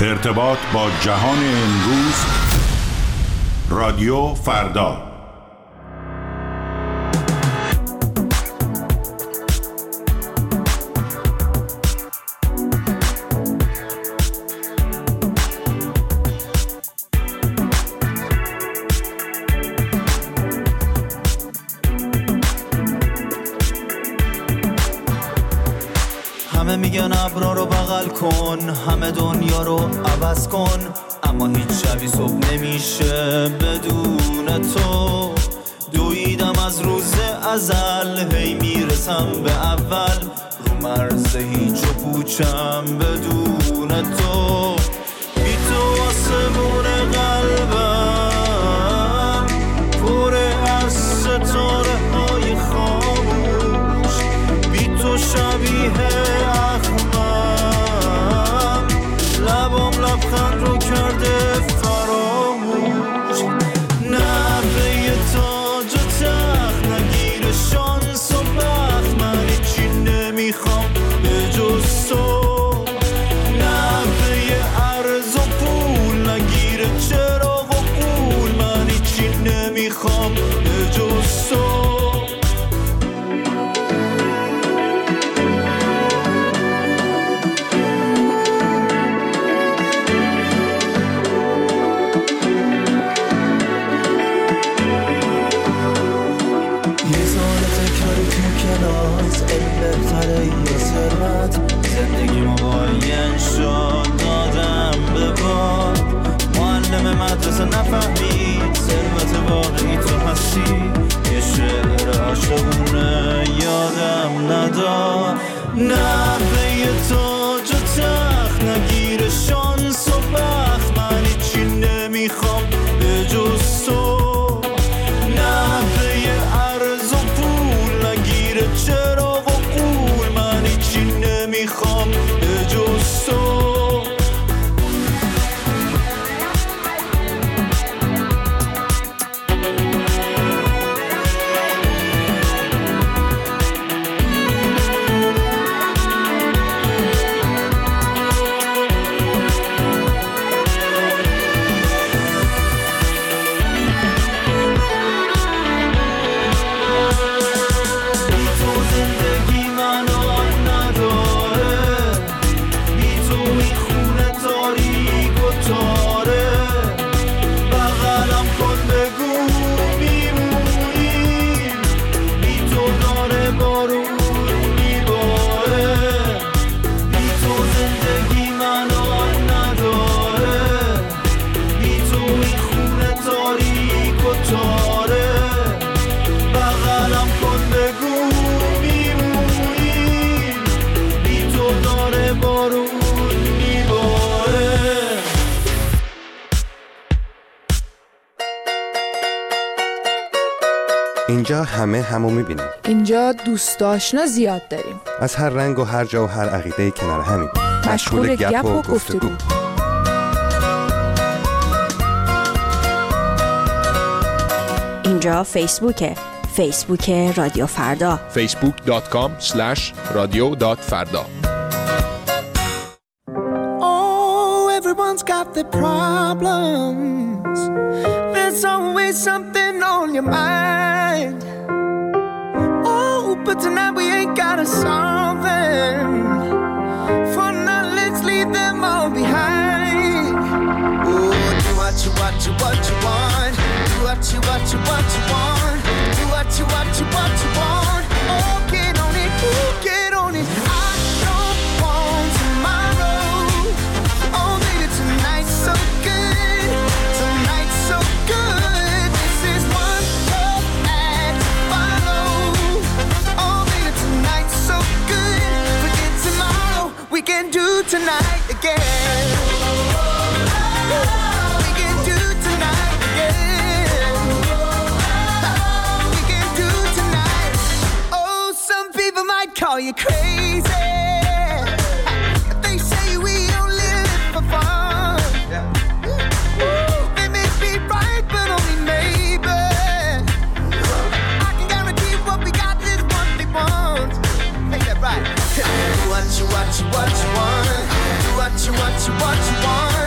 ارتباط با جهان امروز. رادیو فردا. همه میگن ابرا رو بغل کن، همه دنیا رو عوض کن، اما هیچ شبی صبح نمیشه بدون تو. دویدم از روز ازل، هی میرسم به اول، رو مرز هیچ و پوچم بدون تو. بی تو آسمون قلبم پر از ستاره های خاموش، بی تو شبیه اخمم، لبم لبخند رو کرده فراموش. نقره تاج و تخت نگیر شانس و بخت، من هیچی نمیخوام به جز تو. نقره ارز و پول نگیر چراغ و پول، من هیچی نمیخوام به جز تو. زندگیمو با این شد دادم به باد، معلم مدرسه نفهمید ثروت واقعی تو هستی، یه شعر عاشقونه یادم نداد. نقره تاج و تخت نگیر شانس و بخت، من هیچی نمیخوام به جز تو. نقره ارز و پول نگیر چراغ و پول، من هیچی نمیخوام به جز تو. اینجا همه همو میبینیم. اینجا دوست آشنا زیاد داریم، از هر رنگ و هر جا و هر عقیده کنار همیم، مشغول گپ و گفتگو. اینجا فیسبوک رادیو فردا، facebook.com/radio.farda. Oh, everyone's got their problems. There's always something on your mind. Oh, but tonight we ain't gotta solve them. For now, let's leave them all behind. Oh, do what you want. Do what you want. Do what you want. Do what you want. Oh, get on it. Oh, get on it. I don't want tomorrow. Oh, baby, tonight's so good. Tonight's so good. This is one love act to follow. Oh, baby, tonight's so good. Forget tomorrow. We can do tonight again. We can do tonight again. We can do tonight. Oh, some people might call you crazy. They say we only live for fun. They may be right, but only maybe. I can guarantee what we got is what they want. Make that right. Do what you want. Do what you want.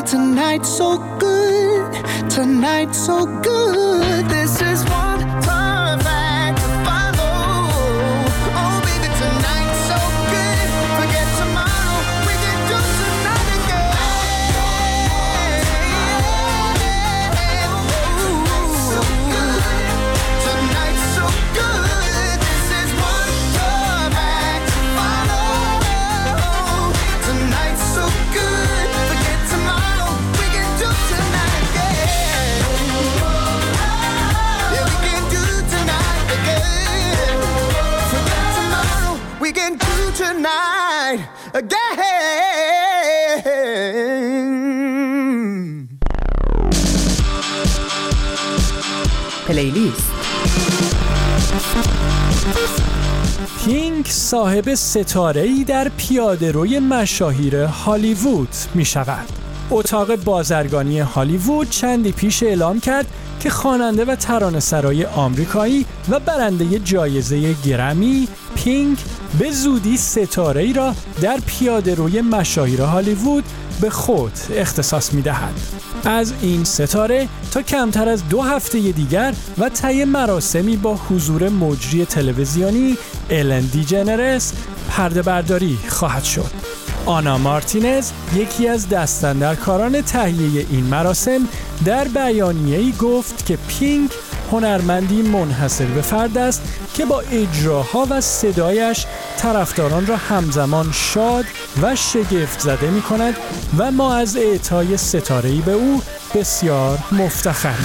but tonight so good, tonight so good. This is one tough act to follow. Oh baby, tonight so good. Forget tomorrow, we can do tonight again. So good, tonight so good. This is one tough act to follow. Tonight so good. Forget tomorrow, we can do tonight again. Yeah, we can do tonight again. Forget tomorrow, we can do tonight again. پلیلیست. پینک صاحب ستاره‌ای در پیاده‌روی مشاهیر هالیوود می شود. اتاق بازرگانی هالیوود چندی پیش اعلام کرد که خواننده و ترانه‌سرای آمریکایی و برنده جایزه گرمی پینک به زودی ستاره‌ای را در پیاده‌روی مشاهیر هالیوود به خود اختصاص می‌دهد. از این ستاره تا کمتر از 2 هفته دیگر و طی مراسمی با حضور مجری تلویزیونی الن دیجنرس پرده برداری خواهد شد. آنا مارتینز، یکی از دستاندرکاران تهیه این مراسم، در بیانیه‌ای گفت که پینک هنرمندی منحصر به فرد است که با اجراها و صدایش طرفداران را همزمان شاد و شگفت زده می کند و ما از اعطای ستاره‌ای به او بسیار مفتخریم.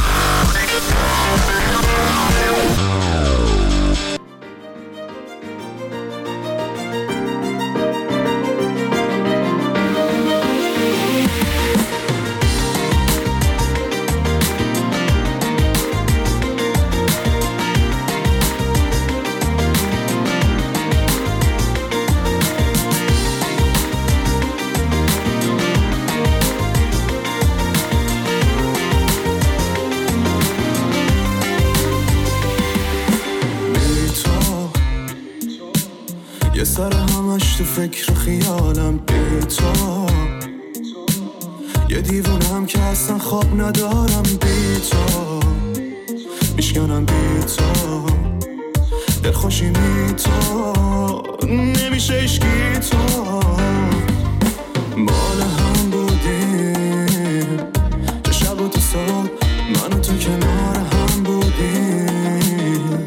یه سر همش تو فکر خیالم بی تو، یه دیوونم که اصلا خواب ندارم بی تو، میشکنم بی تو، دلخوشی بی تو، نمیشه اشکی تو، مال هم بودیم چه شب و تو صبح من و تو کنار هم بودیم،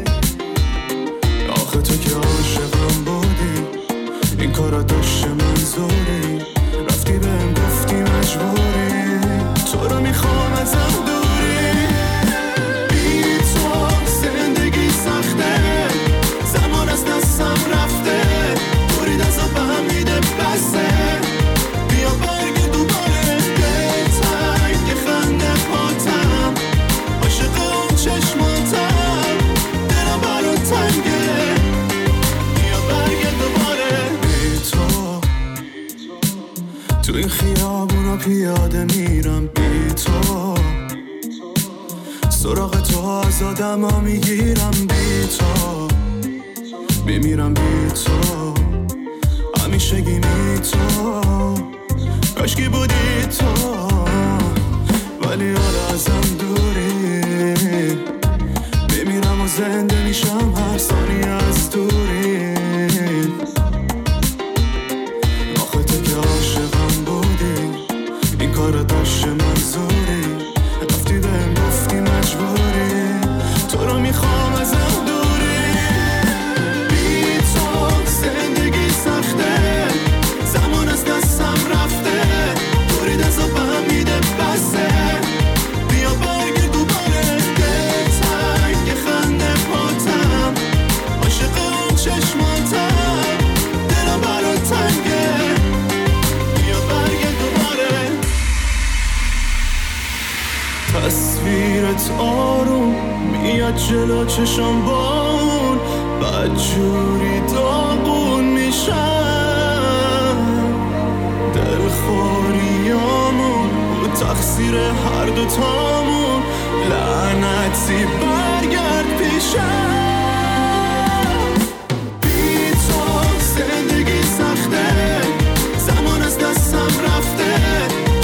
آخه تو که عاشقم بودی این کارا داشت منظوری، رفتی بهم گفتی مجبوری، تو رو میخوام ازم دوری، بی تو زندگی سخته، زمان از دستم رفته، برید ازم به هم میده بسه، بیا برگ دوباره دلتنگ خنده پاتم، عاشق اون چشماتم، دلم برات تنگه، بیا برگ دوباره بی تو، تو این خیابونا پیاده میرم بی تو، سراغ تو از آدم ها میگیرم بی تو، میمیرم بی تو، همیشگی بی تو، کاشکی بودی تو، ولی حالا ازم دوری، میمیرم و زنده میشم هر ثانیه از دوری، آخه تو که عاشقم بودی این کارا داشت منظوری، رفتی بهم گفتی مجبوری، تو رو میخوام ازم دوری، بی تو زندگی سخته، زمان از دستم رفته، برید ازم به هم میده بسه، بیا برگ دوباره دلتنگ خنده پاتم، عاشق اون چشماتم، دلم برات تنگه، بیا برگ دوباره، تصویرت آروم میاد جلو چشم بون، بدجوری داغون میشم، دلخوریامون و تقصیر هر دوتامون، لعنتی برگرد پیشم، بی تو زندگی سخته، زمان از دستم رفته،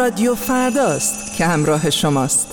رادیو فرداست که همراه شماست.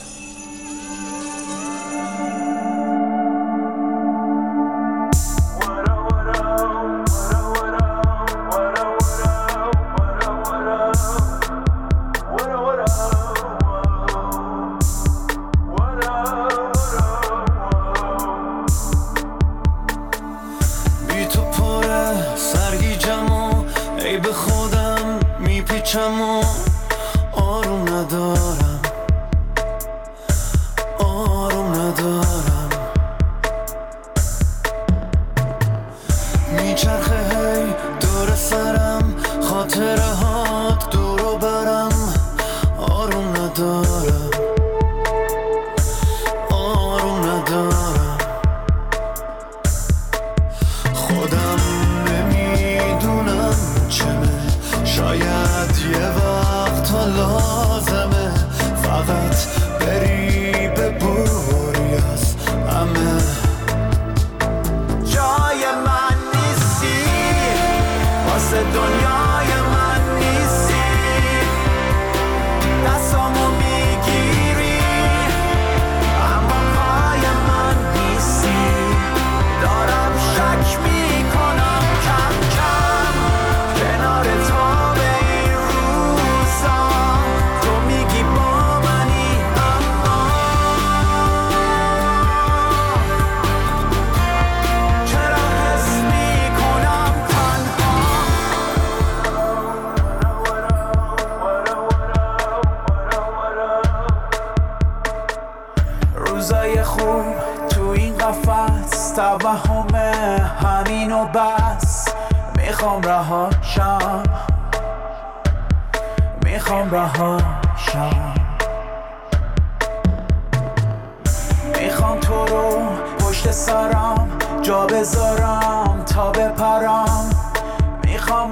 میخوام تو رو پشت سرم جا بذارم تا بپرم، میخوام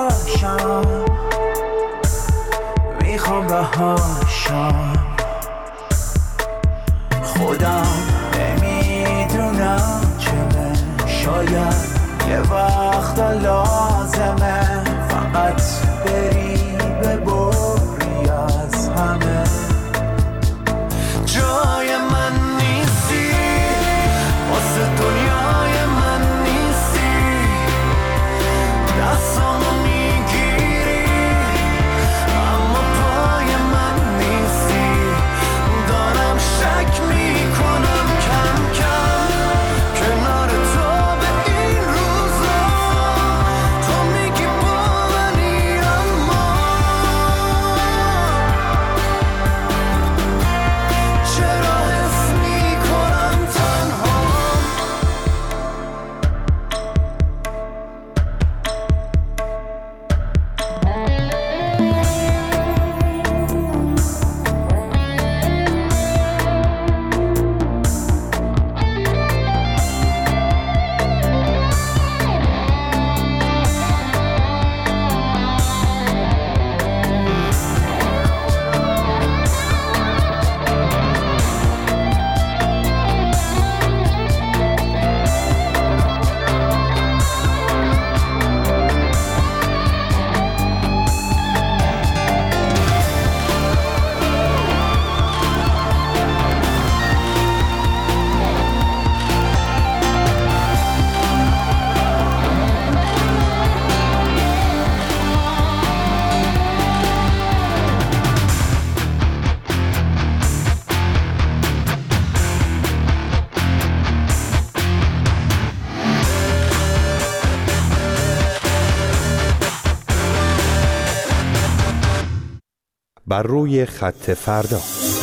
رهاشم، میخوام رهاشم. خودم نمیدونم چمه، شاید یه وقت لازمه فقط بری ببری از همه. جای من نیستی، واسه دنیای من نیستی، دستامو میگیری اما پای من نیستی. دارم شک میکنم کم کم کنار تو به این روزا، تو میگی با منی اما چرا حس میکنم تنها. بر روی خط فردا.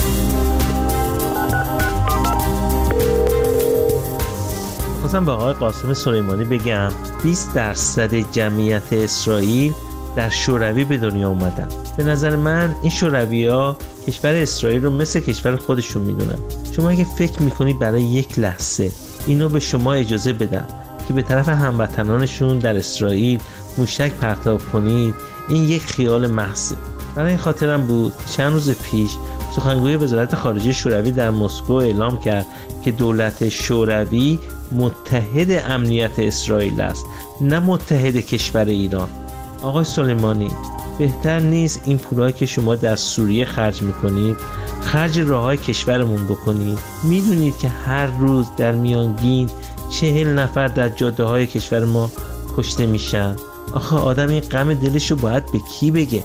خواستم به آقای قاسم سلیمانی بگم 20% جمعیت اسرائیل در شوروی به دنیا اومدن. به نظر من این شوروی‌ها کشور اسرائیل رو مثل کشور خودشون میدونن. شما اگه فکر میکنید برای یک لحظه اینو به شما اجازه بدن که به طرف هموطنانشون در اسرائیل موشک پرتاب کنید، این یک خیال محضه. برای این خاطرم بود چند روز پیش سخنگوی وزارت خارجه شوروی در مسکو اعلام کرد که دولت شوروی متحد امنیت اسرائیل است، نه متحد کشور ایران. آقای سلیمانی، بهتر نیست این پولایی که شما در سوریه خرج میکنید خرج راههای کشورمون بکنید؟ میدونید که هر روز در میانگین 40 نفر در جاده های کشور ما کشته میشن. آخه آدم این غم دلشو باید به کی بگه؟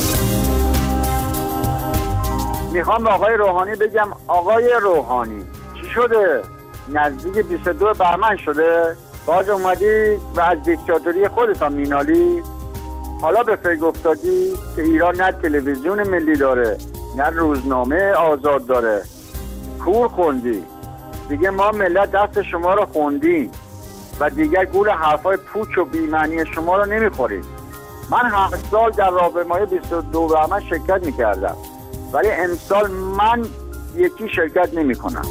میخوام به آقای روحانی بگم آقای روحانی چی شده؟ نزدیک 22 بهمن شده؟ باز اومدی و از دیکتاتوری خودتان مینالی؟ حالا به فکر افتادی که ایران نه تلویزیون ملی داره نه روزنامه آزاد داره؟ کور خوندی دیگه، ما ملت دست شما رو خوندیم و دیگر گول حرفای پوچ و بی‌معنی شما رو نمیخوریم. من 7 سال در راهپیمایی 22 بهمن شرکت میکردم ولی امسال من یکی شرکت نمیکنم.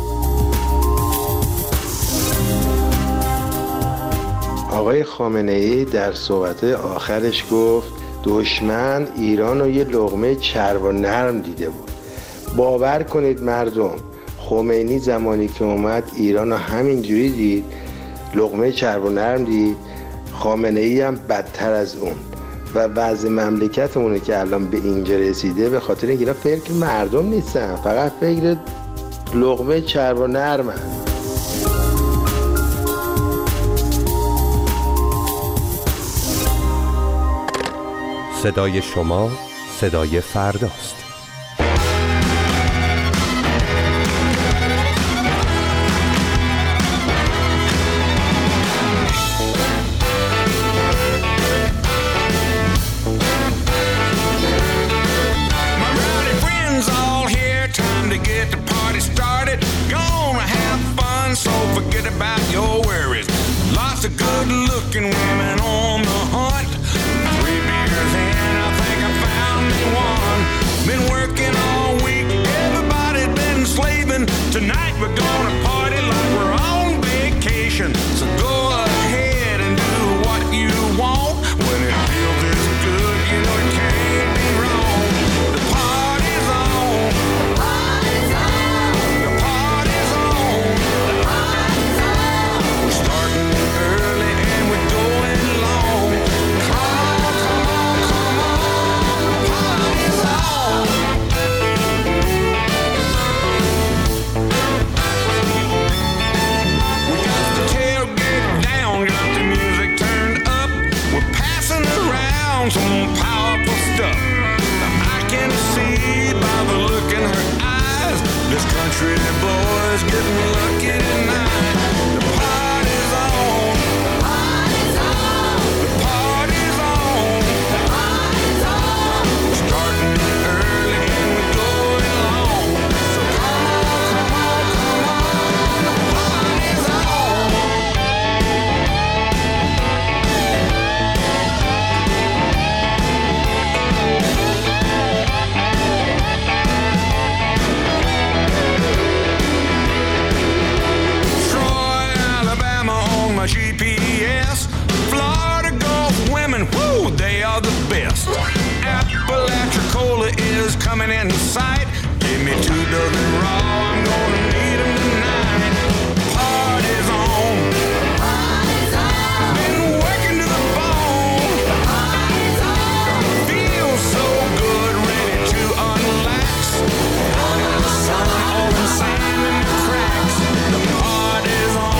آقای خامنه‌ای در صحبت آخرش گفت دشمن ایران رو یه لقمه چرب و نرم دیده بود. باور کنید مردم، خمینی زمانی که اومد ایران رو همینجوری دید، لقمه چرب و نرم دید. خامنه‌ای هم بدتر از اون و وضع مملکتمونه که الان به اینجا رسیده به خاطر اینکه اینا فکر مردم نیستن، فقط فکر لقمه چرب و نرمن. صدای شما صدای فرداست. Tonight we're gonna party like we're on vacation. So go ahead and do what you want. When it feels this good, you know it can't be wrong. The party's on. The party's on. The party's on. The party's on. We're starting early and we're going long. Come on, come on, come on. The party's on. Some powerful stuff. Now I can see by the look in her eyes, this country boy's getting lucky tonight. The party's on. The party's on. The party's on. The party's on. We're starting early and we're going long. So come on, come on, come on. The party's on. My GPS, Florida Gulf women, whoo, they are the best. Apalachicola is coming in sight. Give me 2 dozen raw, I'm gonna need them tonight. Party's on. Party's on. Been working to the bone. Party's on. Feels so good, ready to unlax. Under the sun, open sand in the cracks. The party's on.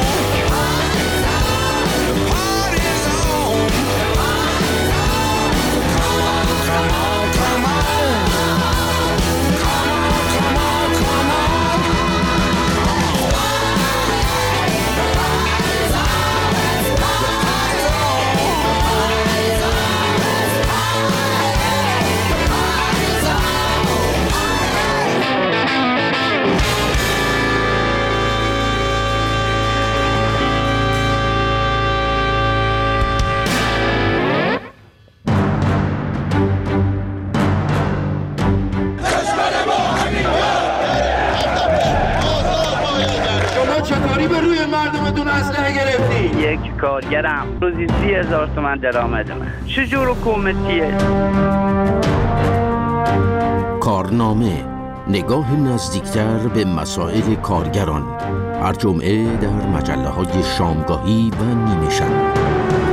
یک کارگرم روزی 30,000 تومان درآمد من. چجور حکومتیه؟ کارنامه، نگاه نزدیکتر به مسائل کارگران، هر جمعه در مجله‌های شامگاهی و نیمه شب.